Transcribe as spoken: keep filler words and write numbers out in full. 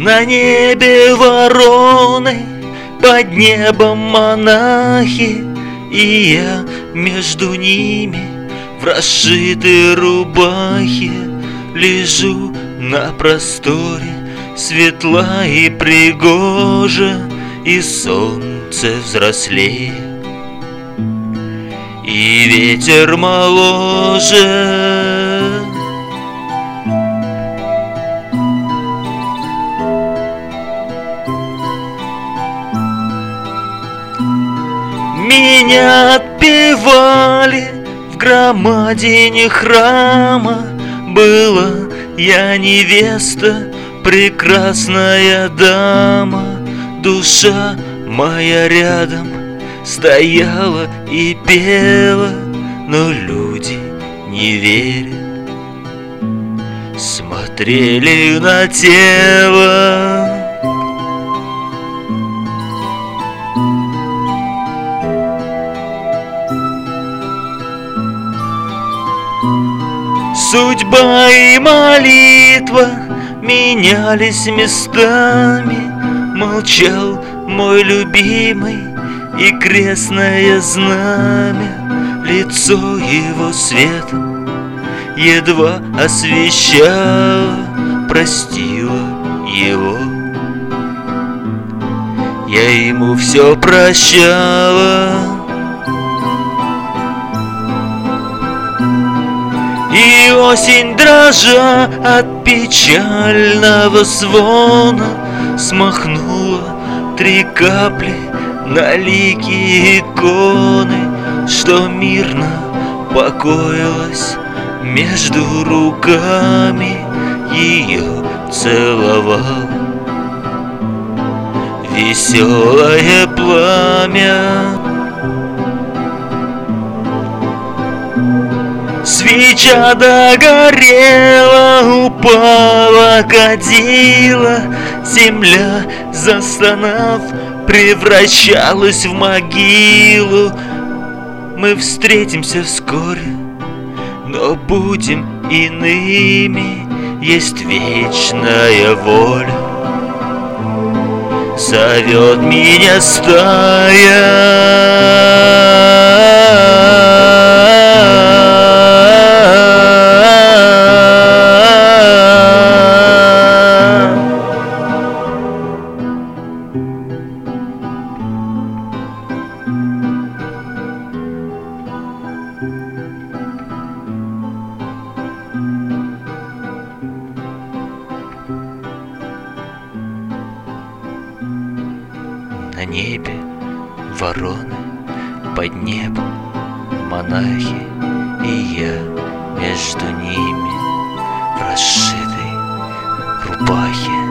На небе вороны, под небом монахи, и я между ними в расшитой рубахе лежу на просторе, светла и пригожа, и солнце взрослее, и ветер моложе. Меня отпевали в громадине храма. Была я невеста, прекрасная дама. Душа моя рядом стояла и пела, но люди не верят, смотрели на тело. Судьба и молитва менялись местами. Молчал мой любимый и крестное знамя, лицо его светом едва освещало, простила его. Я ему все прощала. И осень, дрожа от печального звона, смахнула три капли на лики иконы, что мирно покоилась между руками. Ее целовал веселое пламя. Свеча догорела, упала, кадила, земля, застонав, превращалась в могилу. Мы встретимся вскоре, но будем иными. Есть вечная воля, зовет меня стая. На небе вороны, под небом монахи, и я между ними в расшитой рубахе.